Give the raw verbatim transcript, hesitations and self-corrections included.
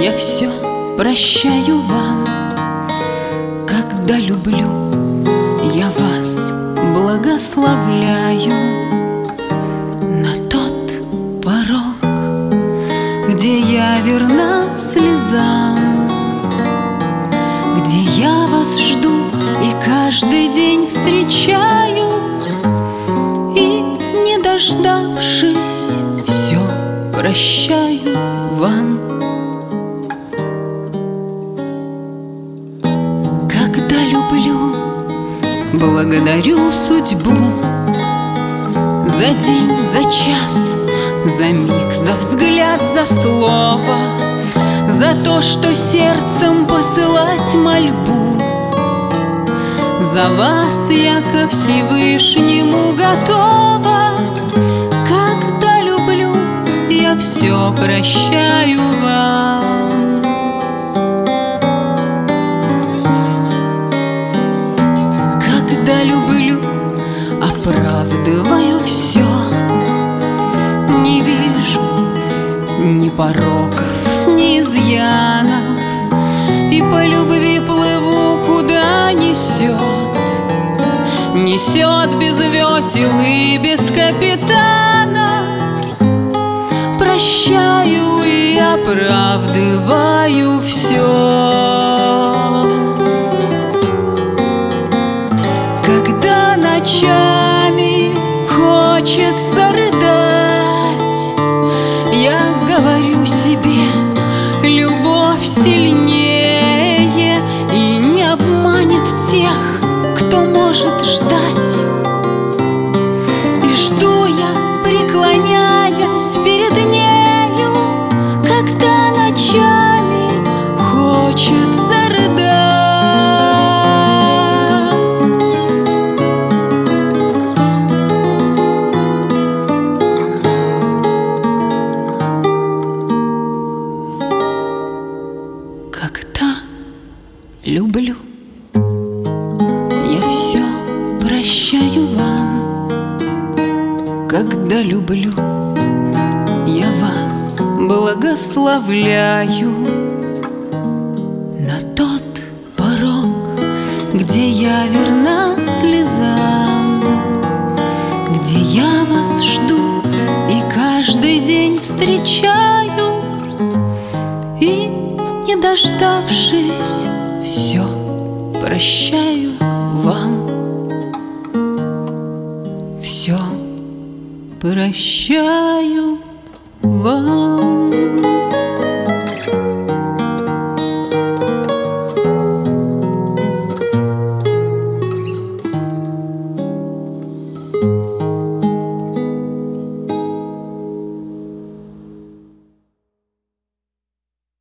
Я все прощаю вам, когда люблю, я вас благословляю на тот порог, где я верна слезам, где я вас жду и каждый день встречаю, и, не дождавшись, все прощаю вам. Когда люблю, благодарю судьбу за день, за час, за миг, за взгляд, за слово, за то, что сердцем посылать мольбу. За вас я ко Всевышнему готова. Когда люблю, я все прощаю вам. Когда люблю, оправдываю все, не вижу ни пороков, ни изъянов, и по любви плыву, куда несет, несет без весел и без капитана. Прощаю и оправдываю все. Когда ночами хочется рыдать, я говорю себе: любовь сильнее и не обманет тех, кто может ждать. И жду я, преклоняясь перед нею, когда ночами хочется рыдать. Когда люблю, я все прощаю вам. Когда люблю, я вас благословляю на тот порог, где я верна слезам, где я вас жду и каждый день встречаю, и, не дождавшись, все прощаю вам. Все прощаю вам.